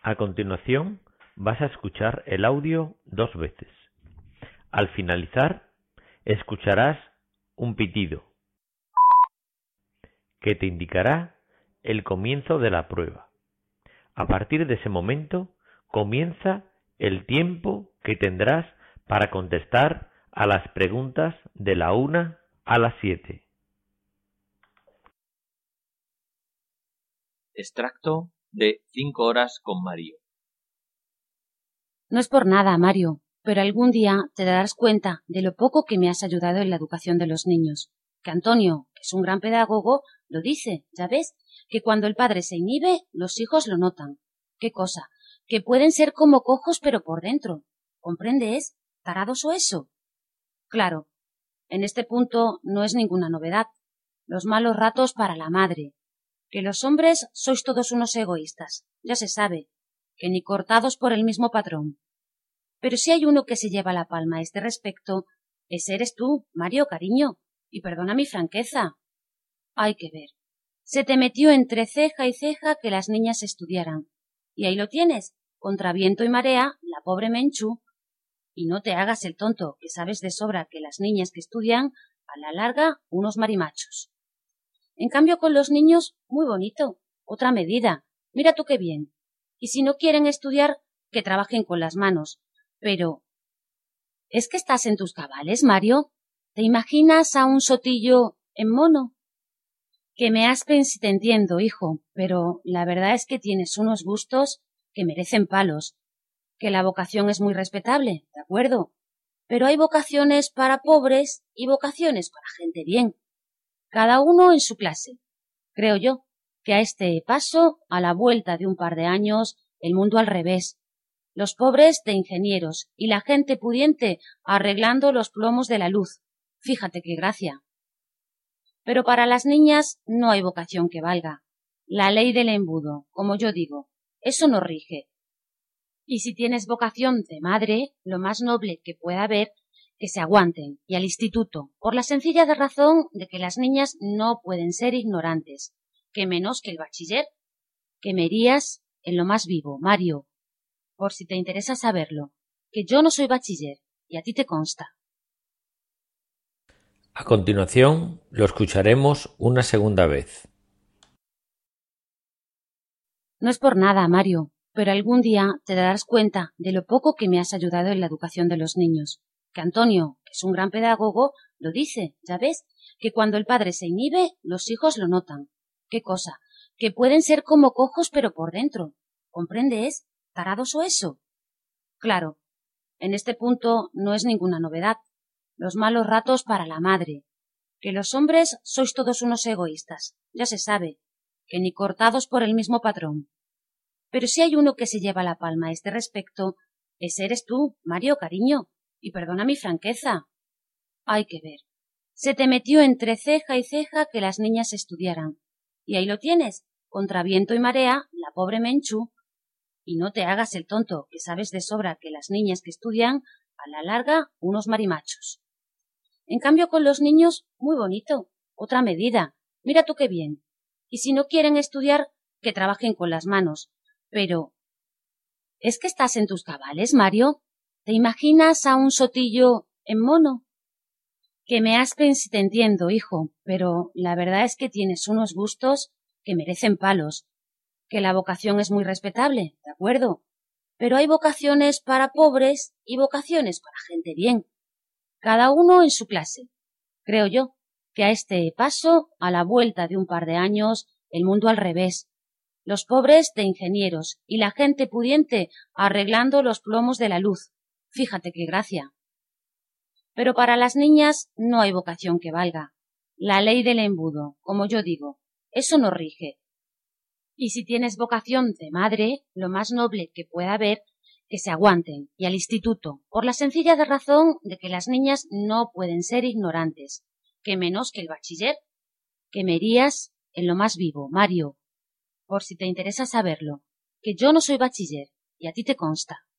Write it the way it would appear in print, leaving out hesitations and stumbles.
A continuación, vas a escuchar el audio 2 veces. Al finalizar, escucharás un pitido que te indicará el comienzo de la prueba. A partir de ese momento, comienza el tiempo que tendrás para contestar a las preguntas de la 1 a la 7. Extracto de 5 horas con Mario. No es por nada, Mario, pero algún día te darás cuenta de lo poco que me has ayudado en la educación de los niños. Que Antonio, que es un gran pedagogo, lo dice, ya ves, que cuando el padre se inhibe, los hijos lo notan. ¿Qué cosa? Que pueden ser como cojos pero por dentro. ¿Comprendes? ¿Tarados o eso? Claro, en este punto no es ninguna novedad. Los malos ratos para la madre. Que los hombres sois todos unos egoístas, ya se sabe, que ni cortados por el mismo patrón. Pero si hay uno que se lleva la palma a este respecto, ese eres tú, Mario, cariño, y perdona mi franqueza. Hay que ver. Se te metió entre ceja y ceja que las niñas estudiaran. Y ahí lo tienes, contra viento y marea, la pobre Menchu. Y no te hagas el tonto, que sabes de sobra que las niñas que estudian, a la larga, unos marimachos. En cambio, con los niños, muy bonito. Otra medida. Mira tú qué bien. Y si no quieren estudiar, que trabajen con las manos. Pero, ¿es que estás en tus cabales, Mario? ¿Te imaginas a un sotillo en mono? Que me aspen si te entiendo, hijo, pero la verdad es que tienes unos gustos que merecen palos. Que la vocación es muy respetable, de acuerdo. Pero hay vocaciones para pobres y vocaciones para gente bien. Cada uno en su clase. Creo yo que a este paso, a la vuelta de un par de años, el mundo al revés. Los pobres de ingenieros y la gente pudiente arreglando los plomos de la luz. Fíjate qué gracia. Pero para las niñas no hay vocación que valga. La ley del embudo, como yo digo, eso no rige. Y si tienes vocación de madre, lo más noble que pueda haber, que se aguanten, y al instituto, por la sencilla razón de que las niñas no pueden ser ignorantes, que menos que el bachiller, que me irías en lo más vivo, Mario, por si te interesa saberlo, que yo no soy bachiller, y a ti te consta. A continuación, lo escucharemos una segunda vez. No es por nada, Mario, pero algún día te darás cuenta de lo poco que me has ayudado en la educación de los niños. Que Antonio, que es un gran pedagogo, lo dice, ya ves, que cuando el padre se inhibe, los hijos lo notan. ¿Qué cosa? Que pueden ser como cojos pero por dentro. ¿Comprendes? ¿Tarados o eso? Claro, en este punto no es ninguna novedad. Los malos ratos para la madre. Que los hombres sois todos unos egoístas, ya se sabe, que ni cortados por el mismo patrón. Pero si hay uno que se lleva la palma a este respecto, ese eres tú, Mario, cariño, y perdona mi franqueza. Hay que ver. Se te metió entre ceja y ceja que las niñas estudiaran. Y ahí lo tienes, contra viento y marea, la pobre Menchu. Y no te hagas el tonto, que sabes de sobra que las niñas que estudian, a la larga, unos marimachos. En cambio, con los niños, muy bonito. Otra medida. Mira tú qué bien. Y si no quieren estudiar, que trabajen con las manos. Pero, ¿es que estás en tus cabales, Mario? ¿Te imaginas a un sotillo en mono? Que me aspen si te entiendo, hijo, pero la verdad es que tienes unos gustos que merecen palos. Que la vocación es muy respetable, de acuerdo. Pero hay vocaciones para pobres y vocaciones para gente bien. Cada uno en su clase. Creo yo que a este paso, a la vuelta de un par de años, el mundo al revés. Los pobres de ingenieros y la gente pudiente arreglando los plomos de la luz. Fíjate qué gracia. Pero para las niñas no hay vocación que valga. La ley del embudo, como yo digo, eso no rige. Y si tienes vocación de madre, lo más noble que pueda haber, que se aguanten, y al instituto, por la sencilla razón de que las niñas no pueden ser ignorantes, que menos que el bachiller, que me irías en lo más vivo, Mario, por si te interesa saberlo, que yo no soy bachiller, y a ti te consta.